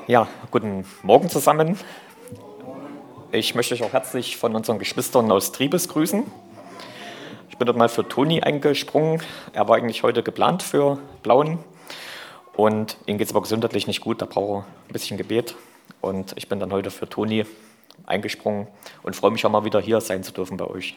Ja, guten Morgen zusammen. Ich möchte euch auch herzlich von unseren Geschwistern aus Triebes grüßen. Ich bin dort mal für Toni eingesprungen. Er war eigentlich heute geplant für Blauen und ihm geht es aber gesundheitlich nicht gut, da braucht er ein bisschen Gebet. Und ich bin dann heute für Toni eingesprungen und freue mich auch mal wieder hier sein zu dürfen bei euch.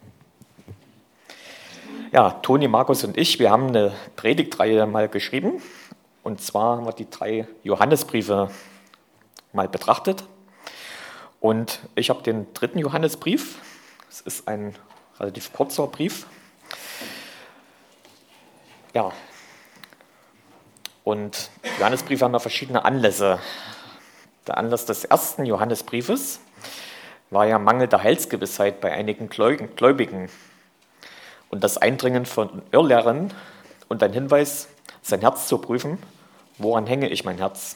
Ja, Toni, Markus und ich, wir haben eine Predigtreihe mal geschrieben. Und zwar haben wir die 3 Johannesbriefe mal betrachtet. Und ich habe den 3. Johannesbrief. Es ist ein relativ kurzer Brief. Ja, und Johannesbriefe haben ja verschiedene Anlässe. Der Anlass des 1. Johannesbriefes war ja mangelnde Heilsgewissheit bei einigen Gläubigen und das Eindringen von Irrlehren und ein Hinweis, sein Herz zu prüfen, woran hänge ich mein Herz.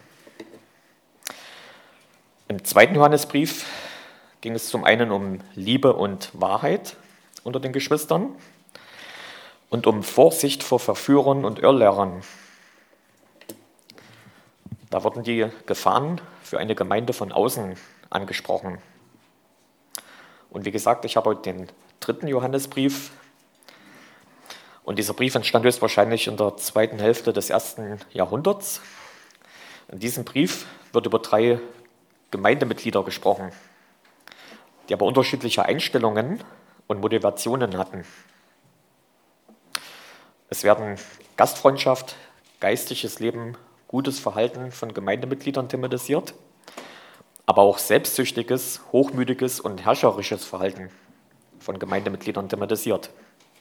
Im 2. Johannesbrief ging es zum einen um Liebe und Wahrheit unter den Geschwistern und um Vorsicht vor Verführern und Irrlehrern. Da wurden die Gefahren für eine Gemeinde von außen angesprochen. Und wie gesagt, ich habe heute den 3. Johannesbrief. Und dieser Brief entstand höchstwahrscheinlich in der zweiten Hälfte des 1. Jahrhunderts. In diesem Brief wird über 3 Gemeindemitglieder gesprochen, die aber unterschiedliche Einstellungen und Motivationen hatten. Es werden Gastfreundschaft, geistliches Leben, gutes Verhalten von Gemeindemitgliedern thematisiert, aber auch selbstsüchtiges, hochmütiges und herrscherisches Verhalten von Gemeindemitgliedern thematisiert.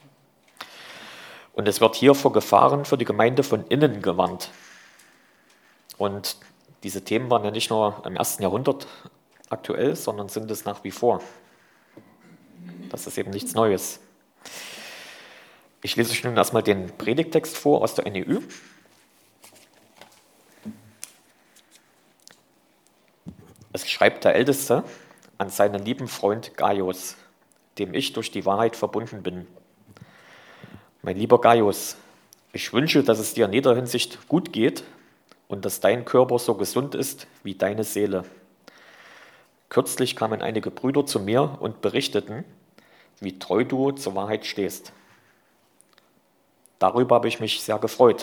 Und es wird hier vor Gefahren für die Gemeinde von innen gewarnt. Und diese Themen waren ja nicht nur im 1. Jahrhundert aktuell, sondern sind es nach wie vor. Das ist eben nichts Neues. Ich lese euch nun erstmal den Predigtext vor aus der NEU. Es schreibt der Älteste an seinen lieben Freund Gaius, dem ich durch die Wahrheit verbunden bin. Mein lieber Gaius, ich wünsche, dass es dir in jeder Hinsicht gut geht und dass dein Körper so gesund ist wie deine Seele. Kürzlich kamen einige Brüder zu mir und berichteten, wie treu du zur Wahrheit stehst. Darüber habe ich mich sehr gefreut.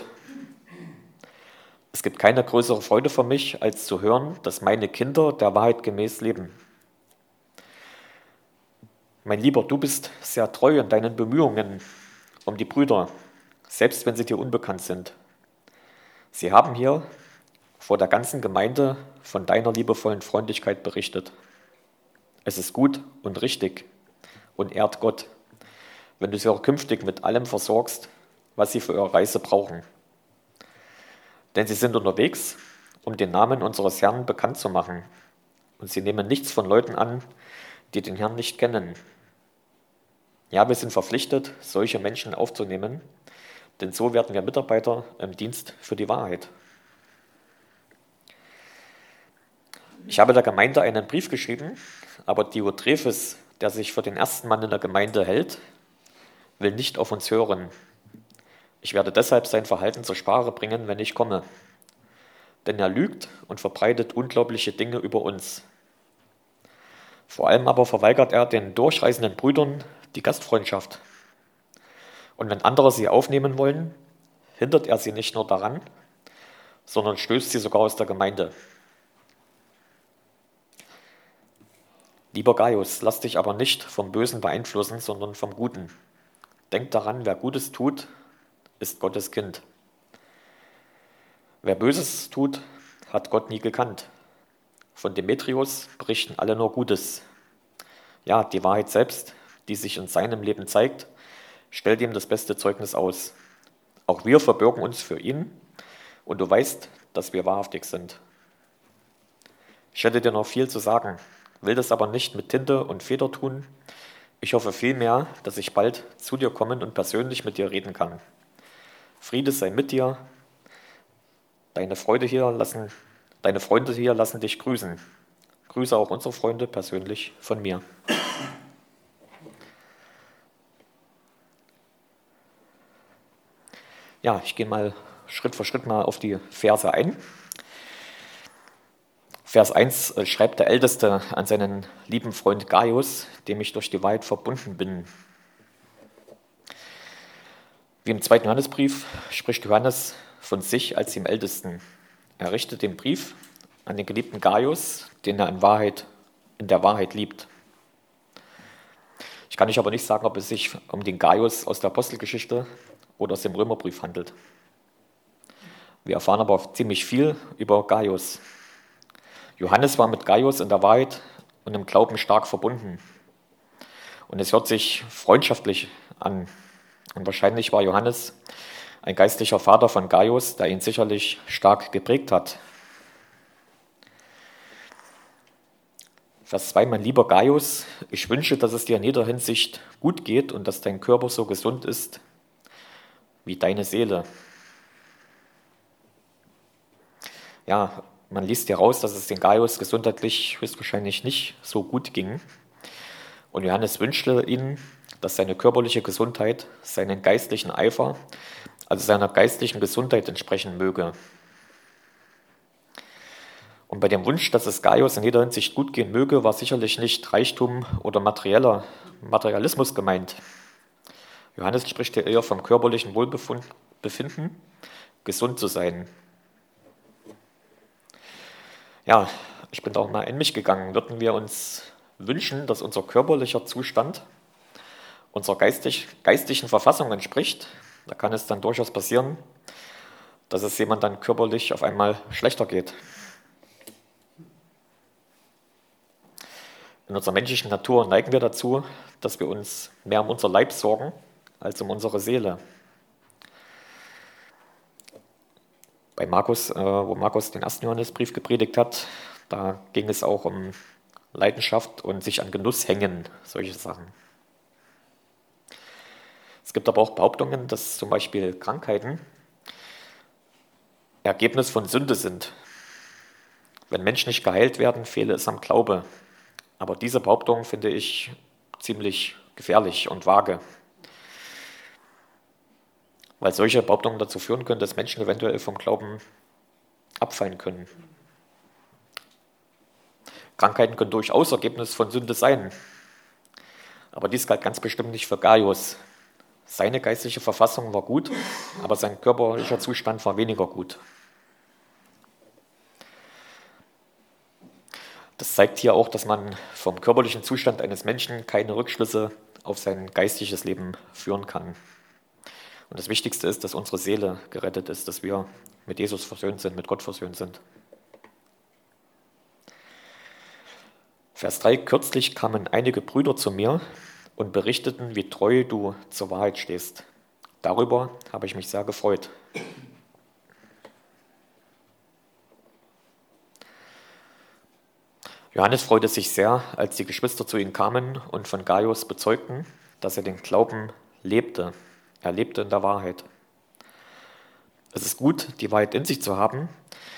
Es gibt keine größere Freude für mich, als zu hören, dass meine Kinder der Wahrheit gemäß leben. Mein Lieber, du bist sehr treu in deinen Bemühungen um die Brüder, selbst wenn sie dir unbekannt sind. Sie haben hier vor der ganzen Gemeinde von deiner liebevollen Freundlichkeit berichtet. Es ist gut und richtig und ehrt Gott, wenn du sie auch künftig mit allem versorgst, was sie für ihre Reise brauchen. Denn sie sind unterwegs, um den Namen unseres Herrn bekannt zu machen. Und sie nehmen nichts von Leuten an, die den Herrn nicht kennen. Ja, wir sind verpflichtet, solche Menschen aufzunehmen, denn so werden wir Mitarbeiter im Dienst für die Wahrheit. Ich habe der Gemeinde einen Brief geschrieben, aber Diotrephes, der sich für den ersten Mann in der Gemeinde hält, will nicht auf uns hören. Ich werde deshalb sein Verhalten zur Sprache bringen, wenn ich komme. Denn er lügt und verbreitet unglaubliche Dinge über uns. Vor allem aber verweigert er den durchreisenden Brüdern die Gastfreundschaft. Und wenn andere sie aufnehmen wollen, hindert er sie nicht nur daran, sondern stößt sie sogar aus der Gemeinde. Lieber Gaius, lass dich aber nicht vom Bösen beeinflussen, sondern vom Guten. Denk daran, wer Gutes tut, ist Gottes Kind. Wer Böses tut, hat Gott nie gekannt. Von Demetrius berichten alle nur Gutes. Ja, die Wahrheit selbst, die sich in seinem Leben zeigt, stellt ihm das beste Zeugnis aus. Auch wir verbürgen uns für ihn und du weißt, dass wir wahrhaftig sind. Ich hätte dir noch viel zu sagen, will das aber nicht mit Tinte und Feder tun. Ich hoffe vielmehr, dass ich bald zu dir kommen und persönlich mit dir reden kann. Friede sei mit dir. Deine Freunde hier lassen dich grüßen. Grüße auch unsere Freunde persönlich von mir. Ja, ich gehe mal Schritt für Schritt mal auf die Verse ein. Vers 1 schreibt der Älteste an seinen lieben Freund Gaius, dem ich durch die Wahrheit verbunden bin. Wie im 2. Johannesbrief spricht Johannes von sich als dem Ältesten. Er richtet den Brief an den geliebten Gaius, den er in der Wahrheit liebt. Ich kann euch aber nicht sagen, ob es sich um den Gaius aus der Apostelgeschichte oder aus dem Römerbrief handelt. Wir erfahren aber ziemlich viel über Gaius. Johannes war mit Gaius in der Wahrheit und im Glauben stark verbunden. Und es hört sich freundschaftlich an. Und wahrscheinlich war Johannes ein geistlicher Vater von Gaius, der ihn sicherlich stark geprägt hat. Vers 2, mein lieber Gaius, ich wünsche, dass es dir in jeder Hinsicht gut geht und dass dein Körper so gesund ist wie deine Seele. Ja, man liest hier raus, dass es den Gaius gesundheitlich höchstwahrscheinlich nicht so gut ging. Und Johannes wünschte ihm, dass seine körperliche Gesundheit seinen geistlichen Eifer, also seiner geistlichen Gesundheit entsprechen möge. Und bei dem Wunsch, dass es Gaius in jeder Hinsicht gut gehen möge, war sicherlich nicht Reichtum oder Materialismus gemeint. Johannes spricht hier eher vom körperlichen Wohlbefinden, gesund zu sein. Ja, ich bin da auch mal in mich gegangen. Würden wir uns wünschen, dass unser körperlicher Zustand unserer geistlichen Verfassung entspricht? Da kann es dann durchaus passieren, dass es jemand dann körperlich auf einmal schlechter geht. In unserer menschlichen Natur neigen wir dazu, dass wir uns mehr um unser Leib sorgen als um unsere Seele. Bei Markus, wo Markus den 1. Johannesbrief gepredigt hat, da ging es auch um Leidenschaft und sich an Genuss hängen, solche Sachen. Es gibt aber auch Behauptungen, dass zum Beispiel Krankheiten Ergebnis von Sünde sind. Wenn Menschen nicht geheilt werden, fehle es am Glaube. Aber diese Behauptung finde ich ziemlich gefährlich und vage, weil solche Behauptungen dazu führen können, dass Menschen eventuell vom Glauben abfallen können. Krankheiten können durchaus Ergebnis von Sünde sein, aber dies galt ganz bestimmt nicht für Gaius. Seine geistliche Verfassung war gut, aber sein körperlicher Zustand war weniger gut. Das zeigt hier auch, dass man vom körperlichen Zustand eines Menschen keine Rückschlüsse auf sein geistliches Leben führen kann. Und das Wichtigste ist, dass unsere Seele gerettet ist, dass wir mit Jesus versöhnt sind, mit Gott versöhnt sind. Vers 3, kürzlich kamen einige Brüder zu mir und berichteten, wie treu du zur Wahrheit stehst. Darüber habe ich mich sehr gefreut. Johannes freute sich sehr, als die Geschwister zu ihm kamen und von Gaius bezeugten, dass er den Glauben lebte. Er lebte in der Wahrheit. Es ist gut, die Wahrheit in sich zu haben,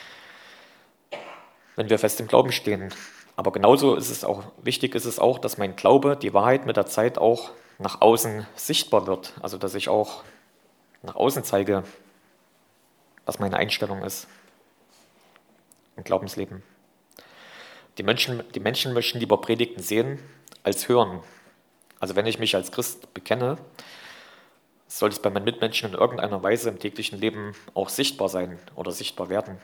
wenn wir fest im Glauben stehen. Aber genauso wichtig ist es auch, dass mein Glaube, die Wahrheit mit der Zeit auch nach außen sichtbar wird. Also dass ich auch nach außen zeige, was meine Einstellung ist im Glaubensleben. Die Menschen möchten lieber Predigten sehen als hören. Also wenn ich mich als Christ bekenne, soll es bei meinen Mitmenschen in irgendeiner Weise im täglichen Leben auch sichtbar sein oder sichtbar werden.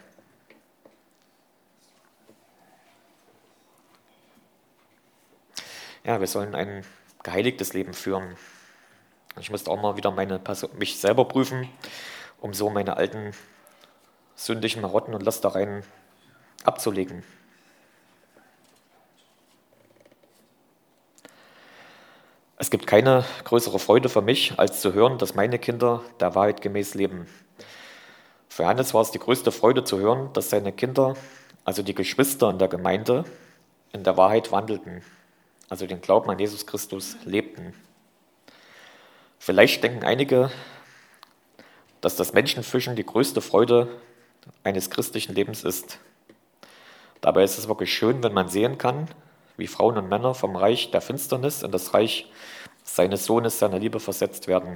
Ja, wir sollen ein geheiligtes Leben führen. Ich musste auch mal wieder mich selber prüfen, um so meine alten sündigen Marotten und Lastereien abzulegen. Es gibt keine größere Freude für mich, als zu hören, dass meine Kinder der Wahrheit gemäß leben. Für Johannes war es die größte Freude zu hören, dass seine Kinder, also die Geschwister in der Gemeinde, in der Wahrheit wandelten, also den Glauben an Jesus Christus lebten. Vielleicht denken einige, dass das Menschenfischen die größte Freude eines christlichen Lebens ist. Dabei ist es wirklich schön, wenn man sehen kann, wie Frauen und Männer vom Reich der Finsternis in das Reich seines Sohnes, seiner Liebe versetzt werden.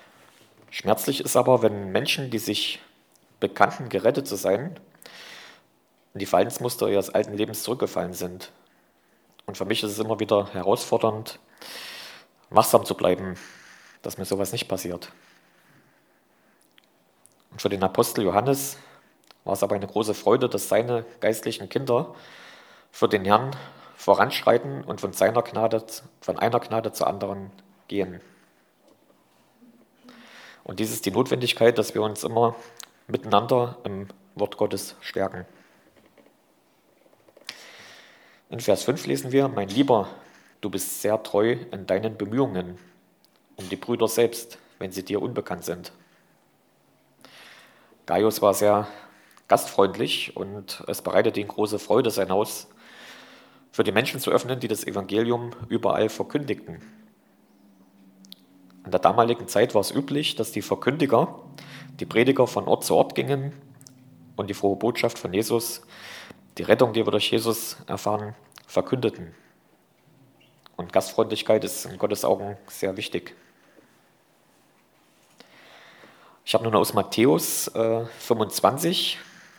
Schmerzlich ist aber, wenn Menschen, die sich bekannten, gerettet zu sein, in die Verhaltensmuster ihres alten Lebens zurückgefallen sind. Und für mich ist es immer wieder herausfordernd, wachsam zu bleiben, dass mir sowas nicht passiert. Und für den Apostel Johannes war es aber eine große Freude, dass seine geistlichen Kinder für den Herrn voranschreiten und von einer Gnade zur anderen gehen. Und dies ist die Notwendigkeit, dass wir uns immer miteinander im Wort Gottes stärken. In Vers 5 lesen wir: Mein Lieber, du bist sehr treu in deinen Bemühungen um die Brüder selbst, wenn sie dir unbekannt sind. Gaius war sehr gastfreundlich und es bereitete ihm große Freude, sein Haus für die Menschen zu öffnen, die das Evangelium überall verkündigten. In der damaligen Zeit war es üblich, dass die Verkündiger, die Prediger von Ort zu Ort gingen und die frohe Botschaft von Jesus, die Rettung, die wir durch Jesus erfahren, verkündeten. Und Gastfreundlichkeit ist in Gottes Augen sehr wichtig. Ich habe nun aus Matthäus 25,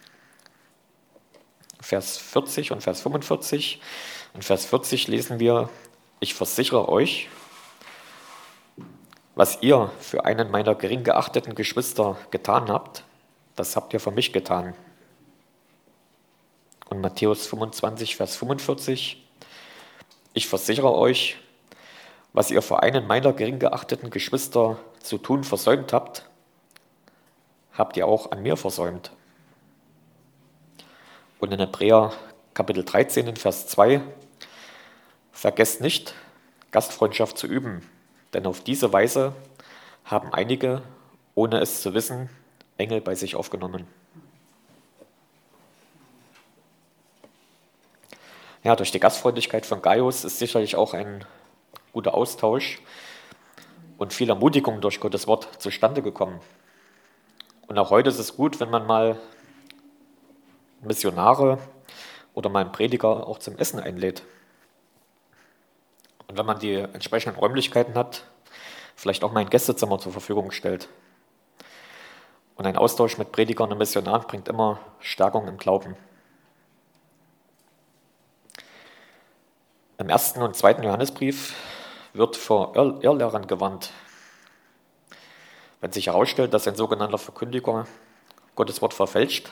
Vers 40 und Vers 45. In Vers 40 lesen wir: Ich versichere euch, was ihr für einen meiner gering geachteten Geschwister getan habt, das habt ihr für mich getan. Und Matthäus 25, Vers 45: Ich versichere euch, was ihr für einen meiner gering geachteten Geschwister zu tun versäumt habt, habt ihr auch an mir versäumt. Und in Hebräer Kapitel 13 in Vers 2: Vergesst nicht, Gastfreundschaft zu üben, denn auf diese Weise haben einige, ohne es zu wissen, Engel bei sich aufgenommen. Ja, durch die Gastfreundlichkeit von Gaius ist sicherlich auch ein guter Austausch und viel Ermutigung durch Gottes Wort zustande gekommen. Und auch heute ist es gut, wenn man mal Missionare oder mal einen Prediger auch zum Essen einlädt. Und wenn man die entsprechenden Räumlichkeiten hat, vielleicht auch mal ein Gästezimmer zur Verfügung stellt. Und ein Austausch mit Predigern und Missionaren bringt immer Stärkung im Glauben. Im 1. und 2. Johannesbrief wird vor Irrlehrern gewarnt. Wenn sich herausstellt, dass ein sogenannter Verkündiger Gottes Wort verfälscht,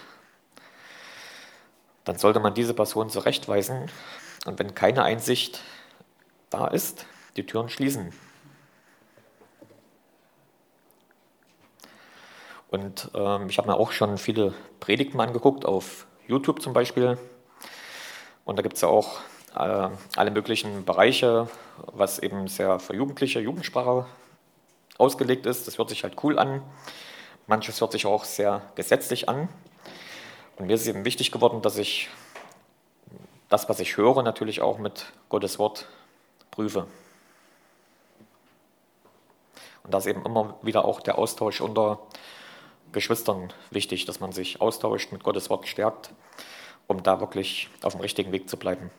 dann sollte man diese Person zurechtweisen und wenn keine Einsicht da ist, die Türen schließen. Und ich habe mir auch schon viele Predigten angeguckt, auf YouTube zum Beispiel. Und da gibt es ja auch alle möglichen Bereiche, was eben sehr für Jugendliche, Jugendsprache ausgelegt ist. Das hört sich halt cool an. Manches hört sich auch sehr gesetzlich an. Und mir ist eben wichtig geworden, dass ich das, was ich höre, natürlich auch mit Gottes Wort prüfe. Und da ist eben immer wieder auch der Austausch unter Geschwistern wichtig, dass man sich austauscht, mit Gottes Wort stärkt, um da wirklich auf dem richtigen Weg zu bleiben.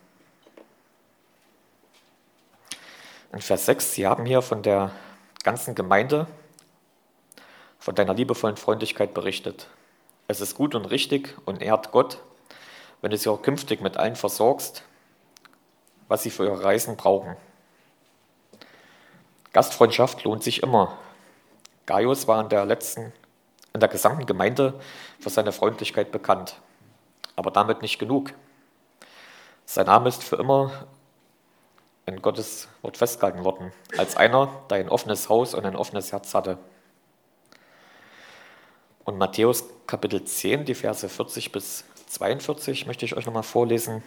In Vers 6, Sie haben hier von der ganzen Gemeinde, von deiner liebevollen Freundlichkeit berichtet. Es ist gut und richtig und ehrt Gott, wenn du sie auch künftig mit allen versorgst, was sie für ihre Reisen brauchen. Gastfreundschaft lohnt sich immer. Gaius war in der gesamten Gemeinde für seine Freundlichkeit bekannt. Aber damit nicht genug. Sein Name ist für immer in Gottes Wort festgehalten worden, als einer, der ein offenes Haus und ein offenes Herz hatte. Und Matthäus Kapitel 10, die Verse 40 bis 42 möchte ich euch nochmal vorlesen.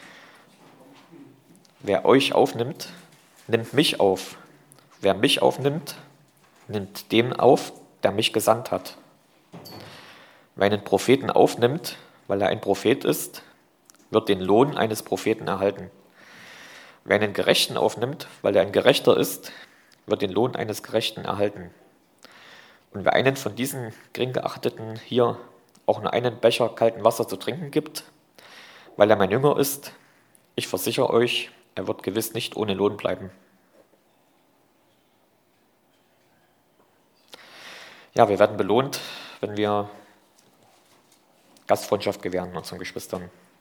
Wer euch aufnimmt, nimmt mich auf. Wer mich aufnimmt, nimmt den auf, der mich gesandt hat. Wer einen Propheten aufnimmt, weil er ein Prophet ist, wird den Lohn eines Propheten erhalten. Wer einen Gerechten aufnimmt, weil er ein Gerechter ist, wird den Lohn eines Gerechten erhalten. Und wer einen von diesen gering geachteten hier auch nur einen Becher kalten Wasser zu trinken gibt, weil er mein Jünger ist, ich versichere euch, er wird gewiss nicht ohne Lohn bleiben. Ja, wir werden belohnt, wenn wir Gastfreundschaft gewähren unseren Geschwistern.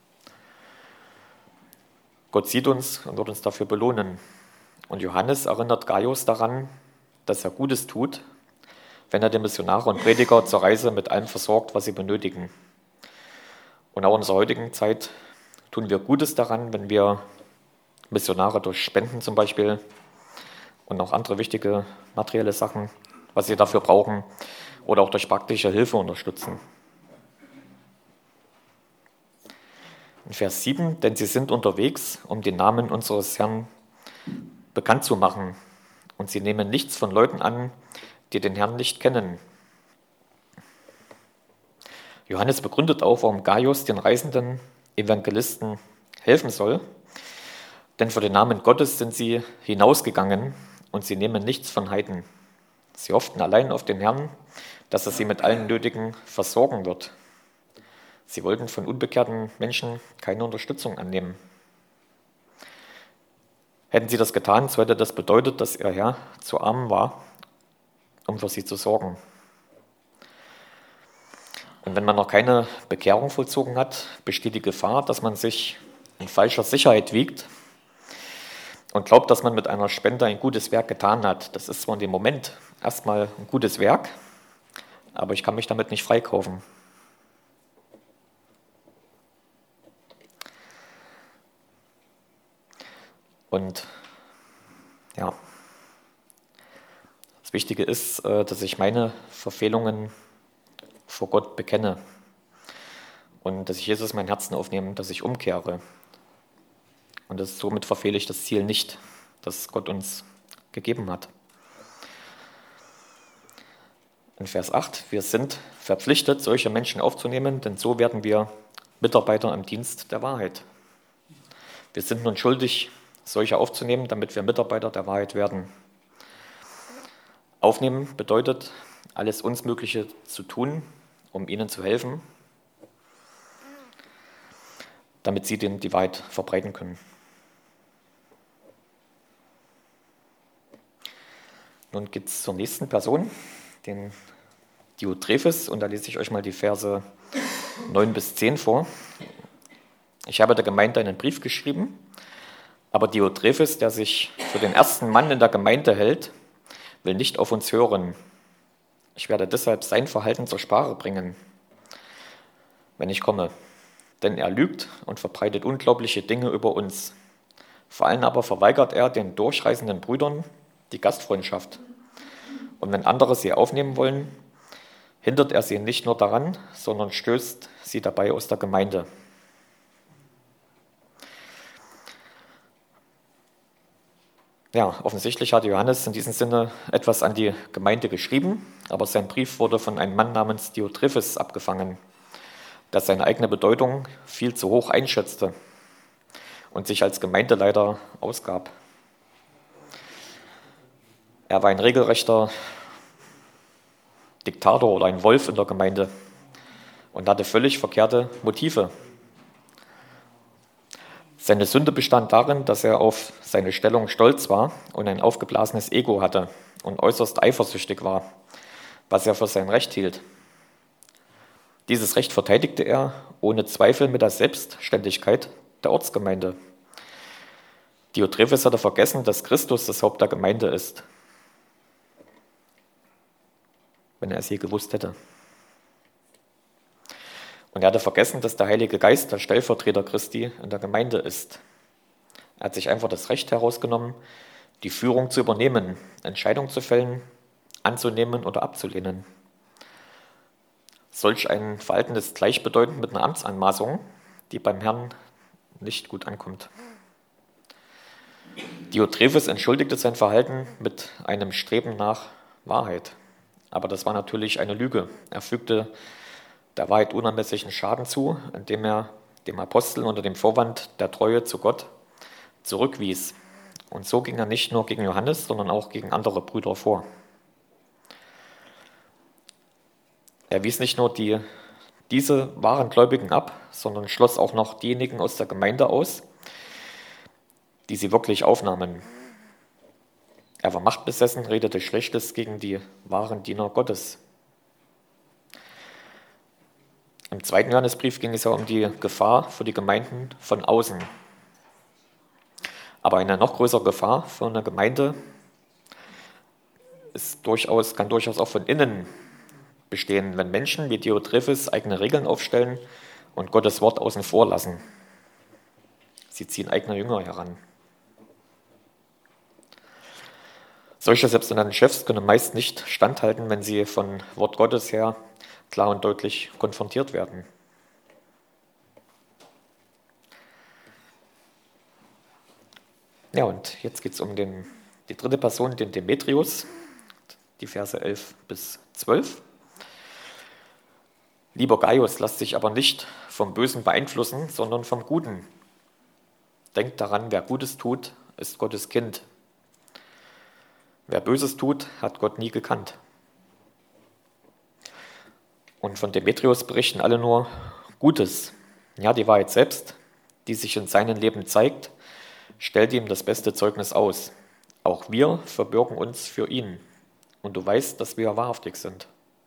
Gott sieht uns und wird uns dafür belohnen. Und Johannes erinnert Gaius daran, dass er Gutes tut, wenn er die Missionare und Prediger zur Reise mit allem versorgt, was sie benötigen. Und auch in unserer heutigen Zeit tun wir Gutes daran, wenn wir Missionare durch Spenden zum Beispiel und auch andere wichtige materielle Sachen, was sie dafür brauchen, oder auch durch praktische Hilfe unterstützen. In Vers 7, denn sie sind unterwegs, um den Namen unseres Herrn bekannt zu machen. Und sie nehmen nichts von Leuten an, die den Herrn nicht kennen. Johannes begründet auch, warum Gaius den reisenden Evangelisten helfen soll. Denn für den Namen Gottes sind sie hinausgegangen und sie nehmen nichts von Heiden. Sie hofften allein auf den Herrn, dass er sie mit allen Nötigen versorgen wird. Sie wollten von unbekehrten Menschen keine Unterstützung annehmen. Hätten sie das getan, so hätte das bedeutet, dass ihr Herr zu arm war, um für sie zu sorgen. Und wenn man noch keine Bekehrung vollzogen hat, besteht die Gefahr, dass man sich in falscher Sicherheit wiegt und glaubt, dass man mit einer Spende ein gutes Werk getan hat. Das ist zwar in dem Moment erstmal ein gutes Werk, aber ich kann mich damit nicht freikaufen. Und ja, das Wichtige ist, dass ich meine Verfehlungen vor Gott bekenne und dass ich Jesus in mein Herzen aufnehme, dass ich umkehre. Und somit verfehle ich das Ziel nicht, das Gott uns gegeben hat. In Vers 8, wir sind verpflichtet, solche Menschen aufzunehmen, denn so werden wir Mitarbeiter im Dienst der Wahrheit. Wir sind nun schuldig, solche aufzunehmen, damit wir Mitarbeiter der Wahrheit werden. Aufnehmen bedeutet, alles uns Mögliche zu tun, um ihnen zu helfen, damit sie die Wahrheit verbreiten können. Nun geht es zur nächsten Person, den Diotrephes, und da lese ich euch mal die Verse 9 bis 10 vor. Ich habe der Gemeinde einen Brief geschrieben, aber Diotrephes, der sich für den ersten Mann in der Gemeinde hält, will nicht auf uns hören. Ich werde deshalb sein Verhalten zur Sprache bringen, wenn ich komme. Denn er lügt und verbreitet unglaubliche Dinge über uns. Vor allem aber verweigert er den durchreisenden Brüdern die Gastfreundschaft. Und wenn andere sie aufnehmen wollen, hindert er sie nicht nur daran, sondern stößt sie dabei aus der Gemeinde. Ja, offensichtlich hat Johannes in diesem Sinne etwas an die Gemeinde geschrieben, aber sein Brief wurde von einem Mann namens Diotrephes abgefangen, der seine eigene Bedeutung viel zu hoch einschätzte und sich als Gemeindeleiter ausgab. Er war ein regelrechter Diktator oder ein Wolf in der Gemeinde und hatte völlig verkehrte Motive. Seine Sünde bestand darin, dass er auf seine Stellung stolz war und ein aufgeblasenes Ego hatte und äußerst eifersüchtig war, was er für sein Recht hielt. Dieses Recht verteidigte er ohne Zweifel mit der Selbstständigkeit der Ortsgemeinde. Diotrephes hatte vergessen, dass Christus das Haupt der Gemeinde ist, wenn er es je gewusst hätte. Und er hatte vergessen, dass der Heilige Geist der Stellvertreter Christi in der Gemeinde ist. Er hat sich einfach das Recht herausgenommen, die Führung zu übernehmen, Entscheidungen zu fällen, anzunehmen oder abzulehnen. Solch ein Verhalten ist gleichbedeutend mit einer Amtsanmaßung, die beim Herrn nicht gut ankommt. Diotrephes entschuldigte sein Verhalten mit einem Streben nach Wahrheit. Aber das war natürlich eine Lüge. Er fügte der Wahrheit unermesslichen Schaden zu, indem er dem Apostel unter dem Vorwand der Treue zu Gott zurückwies. Und so ging er nicht nur gegen Johannes, sondern auch gegen andere Brüder vor. Er wies nicht nur diese wahren Gläubigen ab, sondern schloss auch noch diejenigen aus der Gemeinde aus, die sie wirklich aufnahmen. Er war machtbesessen, redete Schlechtes gegen die wahren Diener Gottes. Im 2. Johannesbrief ging es ja um die Gefahr für die Gemeinden von außen. Aber eine noch größere Gefahr für eine Gemeinde kann durchaus auch von innen bestehen, wenn Menschen wie Diotrephes eigene Regeln aufstellen und Gottes Wort außen vor lassen. Sie ziehen eigene Jünger heran. Solche selbsternannten Chefs können meist nicht standhalten, wenn sie von Wort Gottes her klar und deutlich konfrontiert werden. Ja, und jetzt geht es um die dritte Person, den Demetrius, die Verse 11 bis 12. Lieber Gaius, lasst sich aber nicht vom Bösen beeinflussen, sondern vom Guten. Denkt daran, wer Gutes tut, ist Gottes Kind. Wer Böses tut, hat Gott nie gekannt. Und von Demetrius berichten alle nur Gutes. Ja, die Wahrheit selbst, die sich in seinem Leben zeigt, stellt ihm das beste Zeugnis aus. Auch wir verbürgen uns für ihn. Und du weißt, dass wir wahrhaftig sind.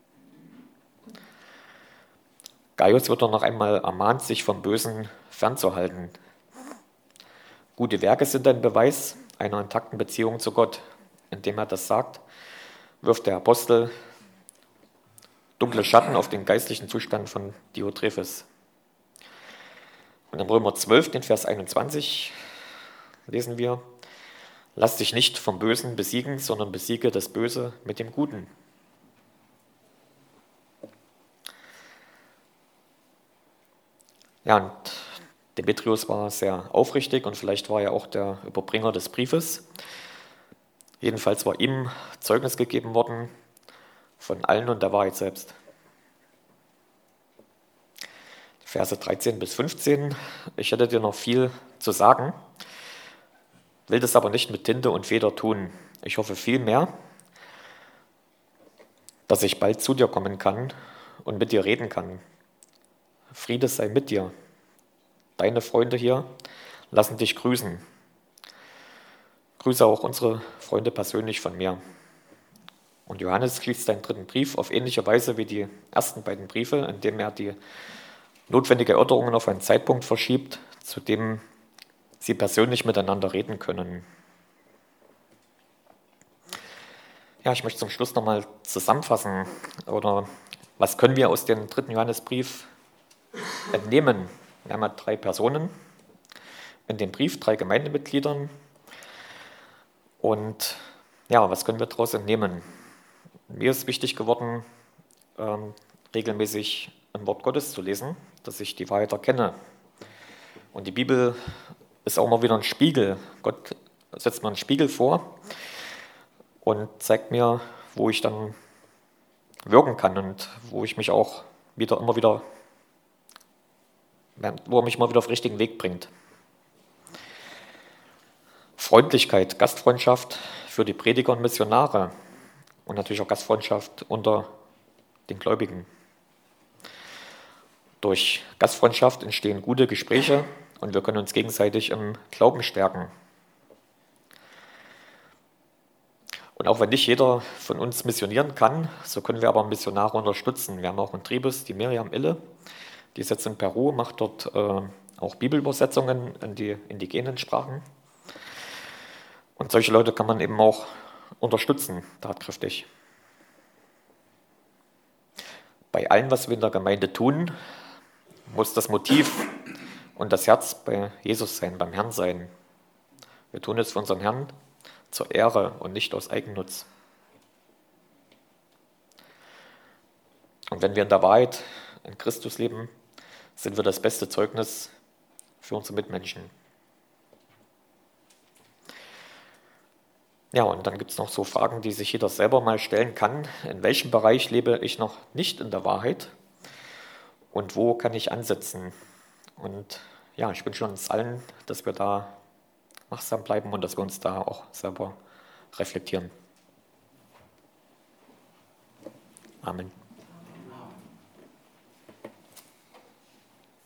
Gaius wird doch noch einmal ermahnt, sich vom Bösen fernzuhalten. Gute Werke sind ein Beweis einer intakten Beziehung zu Gott. Indem er das sagt, wirft der Apostel dunkle Schatten auf den geistlichen Zustand von Diotrephes. Und in Römer 12, den Vers 21, lesen wir: Lass dich nicht vom Bösen besiegen, sondern besiege das Böse mit dem Guten. Ja, und Demetrius war sehr aufrichtig und vielleicht war er auch der Überbringer des Briefes. Jedenfalls war ihm Zeugnis gegeben worden von allen und der Wahrheit selbst. Verse 13 bis 15. Ich hätte dir noch viel zu sagen, will das aber nicht mit Tinte und Feder tun. Ich hoffe vielmehr, dass ich bald zu dir kommen kann und mit dir reden kann. Friede sei mit dir. Deine Freunde hier lassen dich grüßen. Grüße auch unsere Freunde persönlich von mir. Und Johannes schließt seinen dritten Brief auf ähnliche Weise wie die ersten beiden Briefe, indem er die notwendige Erörterungen auf einen Zeitpunkt verschiebt, zu dem sie persönlich miteinander reden können. Ja, ich möchte zum Schluss nochmal zusammenfassen, oder was können wir aus dem dritten Johannesbrief entnehmen? Wir haben ja 3 Personen in dem Brief, 3 Gemeindemitgliedern. Und ja, was können wir daraus entnehmen? Mir ist wichtig geworden, regelmäßig ein Wort Gottes zu lesen, dass ich die Wahrheit erkenne. Und die Bibel ist auch immer wieder ein Spiegel. Gott setzt mir einen Spiegel vor und zeigt mir, wo ich dann wirken kann und wo ich mich auch wo er mich mal wieder auf den richtigen Weg bringt. Freundlichkeit, Gastfreundschaft für die Prediger und Missionare und natürlich auch Gastfreundschaft unter den Gläubigen. Durch Gastfreundschaft entstehen gute Gespräche und wir können uns gegenseitig im Glauben stärken. Und auch wenn nicht jeder von uns missionieren kann, so können wir aber Missionare unterstützen. Wir haben auch in Tribus die Miriam Ille, die ist jetzt in Peru, macht dort auch Bibelübersetzungen in die indigenen Sprachen. Und solche Leute kann man eben auch unterstützen, tatkräftig. Bei allem, was wir in der Gemeinde tun, muss das Motiv und das Herz bei Jesus sein, beim Herrn sein. Wir tun es für unseren Herrn zur Ehre und nicht aus Eigennutz. Und wenn wir in der Wahrheit in Christus leben, sind wir das beste Zeugnis für unsere Mitmenschen. Ja, und dann gibt es noch so Fragen, die sich jeder selber mal stellen kann. In welchem Bereich lebe ich noch nicht in der Wahrheit? Und wo kann ich ansetzen? Und ja, ich wünsche uns allen, dass wir da wachsam bleiben und dass wir uns da auch selber reflektieren. Amen.